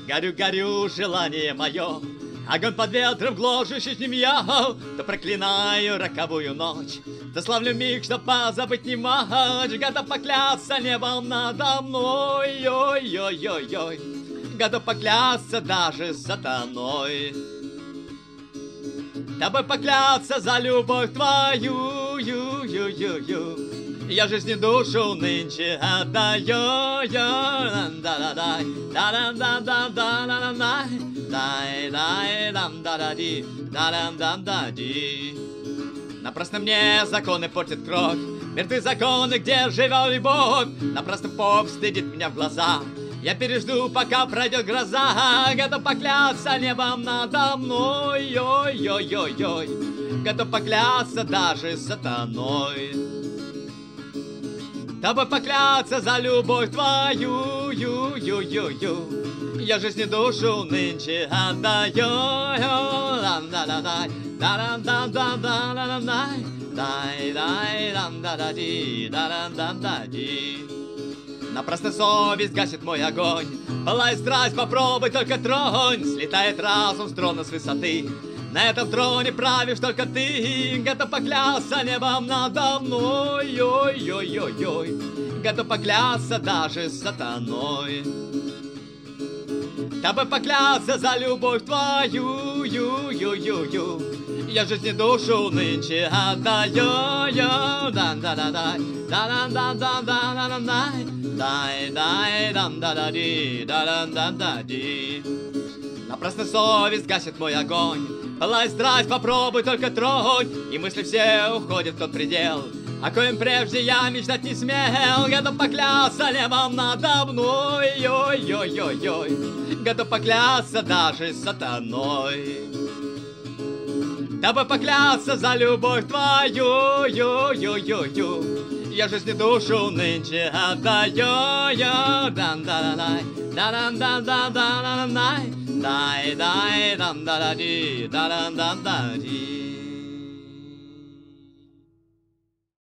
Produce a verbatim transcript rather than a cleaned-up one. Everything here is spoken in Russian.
Горю, горю, желание мое, огонь под ветром гложущий с ним я, то проклинаю роковую ночь, то славлю миг, что позабыть не мочь, готов поклясться небом надо мной, ой-ой-ой-ой, готов поклясться даже сатаной. Тобой поклясться за любовь твою, ю, ю, ю, ю. Я жизни душу нынче отдаю, да-да-дай, да-да-да-да-да-да-дай, дай-дай-дам-да-да-ди, да-дам-дам-да-ди. Напрасно мне законы портят кровь, мертвы законы, где живет любовь. Напрасно поп стыдит меня в глаза, я пережду, пока пройдет гроза. Готов поклясться небом надо мной, ой-ой-ой-ой, готов поклясться даже сатаной. Тобой поклясться за любовь твою, ю-ю-ю-ю. Я жизни душу нынче отдаю, да-да-дай, да-да-да-да-да-да-дай, дай-дай-дам-да-да-ди, да-да-да-да-ди. Напрасно совесть гасит мой огонь, пылает страсть, попробуй только тронь. Слетает разум с трона с высоты, на этом троне правишь только ты. Готов поклясться небом надо мной, ой-ой-ой-ой, готов поклясться даже сатаной. Тобой поклясться за любовь твою, ю-ю-ю-ю. Я жизни душу нынче отдаю, да-да-да-дай, да-да-да-да-да-да-дай, дай-дай-дам-да-да-ди, да-да-да-да-ди. Напрасно совесть гасит мой огонь, пылает страсть, попробуй только тронь. И мысли все уходят в тот предел, о коем прежде я мечтать не смел. Готов поклясться небом надо мной, ой-ой-ой-ой, готов поклясться даже сатаной. Тобой поклясться за любовь твою, ю-ю-ю-ю. Я жизни душу нынче отдаю, да-да-да-дай, да-да-да-да-да-да-дай, дай-дай-дам-да-да-ди, да-да-да-да-ди.